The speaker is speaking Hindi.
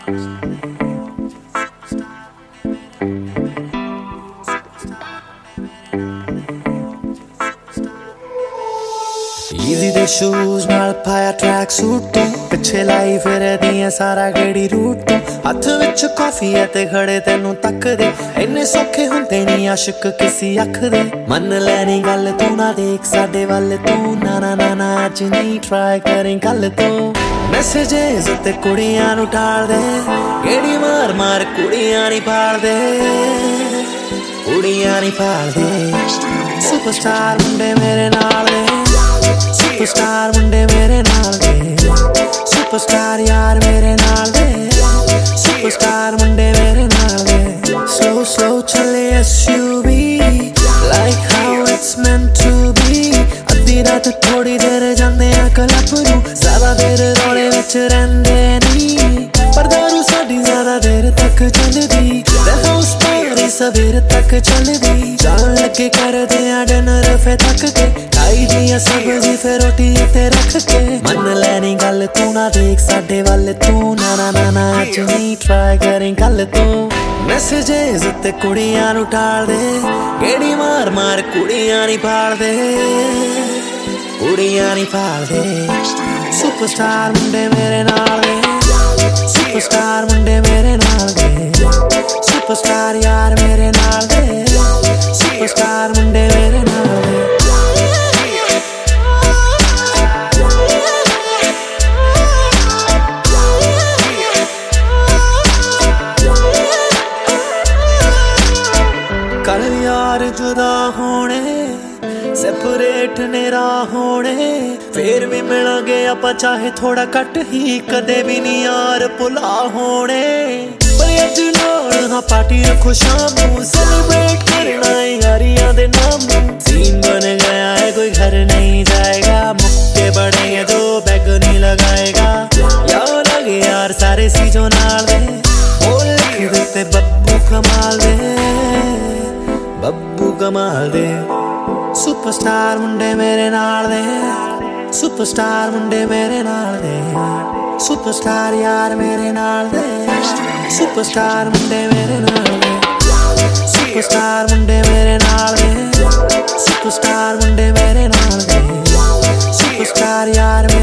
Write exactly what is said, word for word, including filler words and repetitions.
Easy the shoes नाल पाया ट्रैक सूट पिछे लाई फिरदी है सारा गेड़ी रूट हथ विच कॉफी है ते खड़े तेनू तकदे इन्ने सौखे हुंदे नी आशिक किसी अख दे मन लैनी गल तू ना देख साडे वल तू ना ना ना ना अज नहीं ट्राई करें कल तू मैसेजेस ते कुड़ियां नू टाल दे गेड़ी मार मार कुड़ियां नी पाल दे कुड़ियां नी पाल दे सुपरस्टार मुंडे मेरे नाल दे सुपरस्टार मुंडे मेरे नाल दे सुपरस्टार यार मेरे नाल दे सुपरस्टार मुंडे मेरे नाल दे स्लो स्लो चले SUV like how it's meant to be अद्धी रात थोड़ी देर जांदे आ क्लब नू ज़्यादा देर रोले विच रहिंदे नी पर दारू साडी ज़्यादा देर तक चलदी ते हाउस पार्टी सवेर तक चलदी जान लगे करदे आ डिनर फे थक के खाई दिया सब्जी फिर रोटी ते रख के मन लैनी गल तू ना देख साडे वल तू ना ना ना ना अज नहीं ट्राई करें कल तू मैसेजेस ते कुड़ियां नू टाल दे गेड़ी मार मार कुड़ियां नी पाल दे कुड़ियां नी पाल दे सुपरस्टार मुंडे मेरे नाल दे सुपरस्टार मुंडे मेरे नाल दे सुपरस्टार यार मेरे नाल दे सुपरस्टार मुंडे मेरे नाल दे कल यार जुदा होने सेपरेट नेरा होने फिर भी मिलांगे आपां चाहे थोड़ा घट ही कदे भी नहीं यार भुला होने पर अज नाल हां पार्टी रखो शाम नू सेलिब्रेट करना है यारियां दे नाम सीन बन गया है कोई घर नहीं जाएगा मुक्के बढ़ेंगे जो बैग नहीं लगाएगा यार लगे यार सारे सीजों नाल दे बोल लिख देते बब्बू कमाल दे बब्बू कमाल दे सुपरस्टार मुंडे मेरे नाल दे सुपरस्टार मुंडे मेरे नाल दे सुपरस्टार यार मेरे नाल दे सुपरस्टार मुंडे मेरे नाल दे सुपरस्टार मुंडे मेरे नाल दे सुपरस्टार मुंडे मेरे नाल दे सुपरस्टार यार